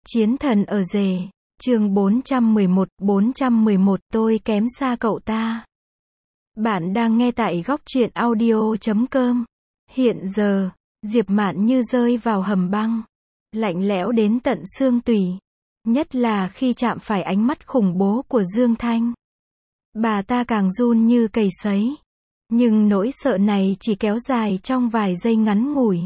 Chiến thần ở rể, chương 411 tôi kém xa cậu ta. Bạn đang nghe tại góc truyện audio.com. Hiện giờ, Diệp Mạn như rơi vào hầm băng, lạnh lẽo đến tận xương tủy, nhất là khi chạm phải ánh mắt khủng bố của Dương Thanh. Bà ta càng run như cầy sấy, nhưng nỗi sợ này chỉ kéo dài trong vài giây ngắn ngủi.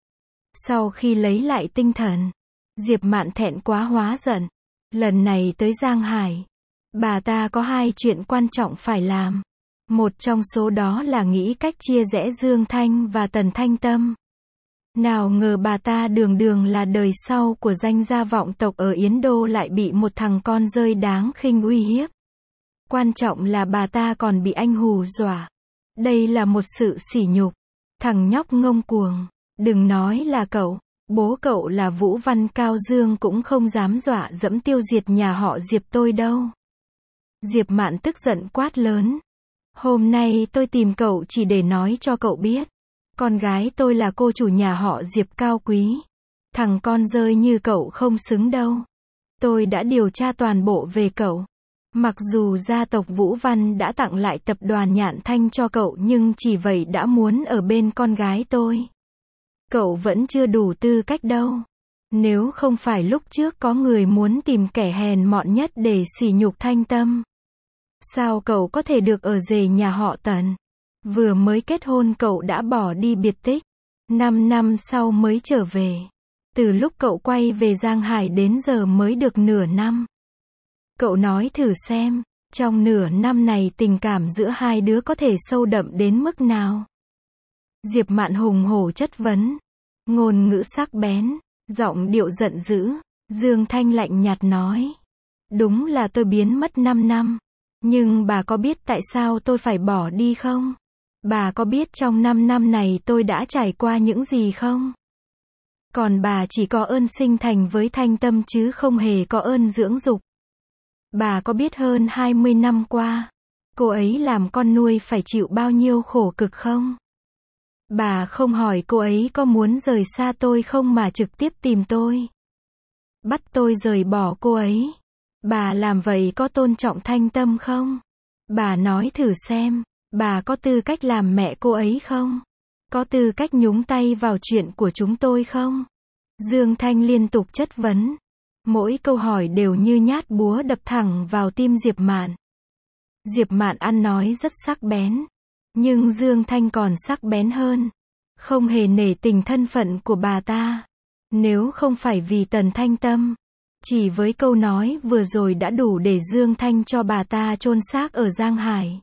Sau khi lấy lại tinh thần, Diệp Mạn thẹn quá hóa giận. Lần này tới Giang Hải, bà ta có hai chuyện quan trọng phải làm. Một trong số đó là nghĩ cách chia rẽ Dương Thanh và Tần Thanh Tâm. Nào ngờ bà ta đường là đời sau của danh gia vọng tộc ở Yến Đô lại bị một thằng con rơi đáng khinh uy hiếp. Quan trọng là bà ta còn bị anh hù dọa. Đây là một sự sỉ nhục. Thằng nhóc ngông cuồng, đừng nói là cậu, bố cậu là Vũ Văn Cao Dương cũng không dám dọa dẫm tiêu diệt nhà họ Diệp tôi đâu. Diệp Mạn tức giận quát lớn. Hôm nay tôi tìm cậu chỉ để nói cho cậu biết. Con gái tôi là cô chủ nhà họ Diệp cao quý. Thằng con rơi như cậu không xứng đâu. Tôi đã điều tra toàn bộ về cậu. Mặc dù gia tộc Vũ Văn đã tặng lại tập đoàn Nhạn Thanh cho cậu nhưng chỉ vậy đã muốn ở bên con gái tôi. Cậu vẫn chưa đủ tư cách đâu. Nếu không phải lúc trước có người muốn tìm kẻ hèn mọn nhất để sỉ nhục Thanh Tâm, sao cậu có thể được ở rể nhà họ Tần? Vừa mới kết hôn cậu đã bỏ đi biệt tích. 5 năm sau mới trở về. Từ lúc cậu quay về Giang Hải đến giờ mới được nửa năm. Cậu nói thử xem, trong nửa năm này tình cảm giữa hai đứa có thể sâu đậm đến mức nào? Diệp Mạn hùng hổ chất vấn. Ngôn ngữ sắc bén, giọng điệu giận dữ. Dương Thanh lạnh nhạt nói. Đúng là tôi biến mất 5 năm. Nhưng bà có biết tại sao tôi phải bỏ đi không? Bà có biết trong 5 năm này tôi đã trải qua những gì không? Còn bà chỉ có ơn sinh thành với Thanh Tâm chứ không hề có ơn dưỡng dục. Bà có biết hơn 20 năm qua, cô ấy làm con nuôi phải chịu bao nhiêu khổ cực không? Bà không hỏi cô ấy có muốn rời xa tôi không mà trực tiếp tìm tôi. Bắt tôi rời bỏ cô ấy. Bà làm vậy có tôn trọng Thanh Tâm không? Bà nói thử xem, bà có tư cách làm mẹ cô ấy không? Có tư cách nhúng tay vào chuyện của chúng tôi không? Dương Thanh liên tục chất vấn. Mỗi câu hỏi đều như nhát búa đập thẳng vào tim Diệp Mạn. Diệp Mạn ăn nói rất sắc bén. Nhưng Dương Thanh còn sắc bén hơn. Không hề nể tình thân phận của bà ta. Nếu không phải vì Tần Thanh Tâm, chỉ với câu nói vừa rồi đã đủ để Dương Thanh cho bà ta chôn xác ở Giang Hải.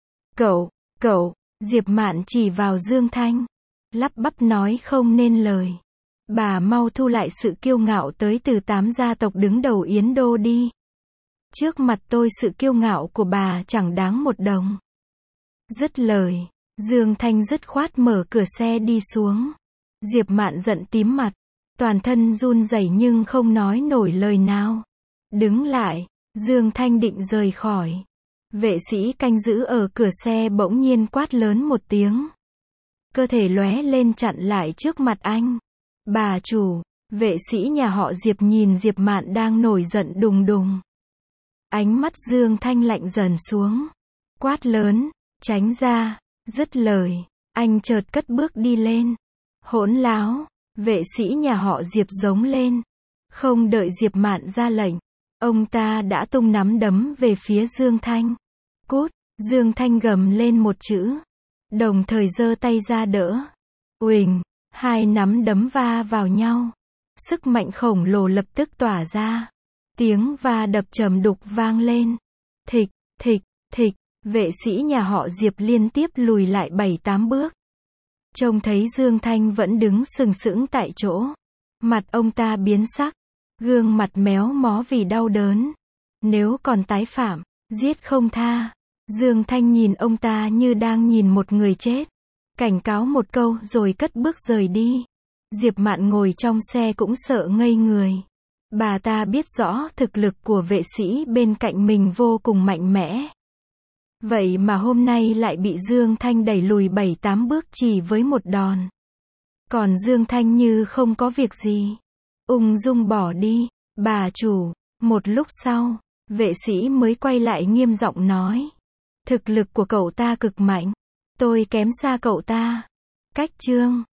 Cậu, Diệp Mạn chỉ vào Dương Thanh. Lắp bắp nói không nên lời. Bà mau thu lại sự kiêu ngạo tới từ 8 gia tộc đứng đầu Yến Đô đi. Trước mặt tôi sự kiêu ngạo của bà chẳng đáng một đồng. Dứt lời, Dương Thanh dứt khoát mở cửa xe đi xuống. Diệp Mạn giận tím mặt, toàn thân run rẩy nhưng không nói nổi lời nào. Đứng lại, Dương Thanh định rời khỏi. Vệ sĩ canh giữ ở cửa xe bỗng nhiên quát lớn một tiếng. Cơ thể lóe lên chặn lại trước mặt anh. Bà chủ, vệ sĩ nhà họ Diệp nhìn Diệp Mạn đang nổi giận đùng đùng. Ánh mắt Dương Thanh lạnh dần xuống. Quát lớn, tránh ra. Dứt lời, anh chợt cất bước đi lên. Hỗn láo, vệ sĩ nhà họ Diệp giống lên. Không đợi Diệp Mạn ra lệnh, ông ta đã tung nắm đấm về phía Dương Thanh. Cút, Dương Thanh gầm lên một chữ. Đồng thời giơ tay ra đỡ. Uỳnh, hai nắm đấm va vào nhau. Sức mạnh khổng lồ lập tức tỏa ra. Tiếng va đập trầm đục vang lên. Thịch, thịch, thịch. Vệ sĩ nhà họ Diệp liên tiếp lùi lại 7-8 bước. Trông thấy Dương Thanh vẫn đứng sừng sững tại chỗ. Mặt ông ta biến sắc. Gương mặt méo mó vì đau đớn. Nếu còn tái phạm, giết không tha. Dương Thanh nhìn ông ta như đang nhìn một người chết. Cảnh cáo một câu rồi cất bước rời đi. Diệp Mạn ngồi trong xe cũng sợ ngây người. Bà ta biết rõ thực lực của vệ sĩ bên cạnh mình vô cùng mạnh mẽ. Vậy mà hôm nay lại bị Dương Thanh đẩy lùi 7-8 bước chỉ với một đòn. Còn Dương Thanh như không có việc gì. Ung dung bỏ đi. Bà chủ. Một lúc sau, vệ sĩ mới quay lại nghiêm giọng nói. Thực lực của cậu ta cực mạnh. Tôi kém xa cậu ta. Cách chương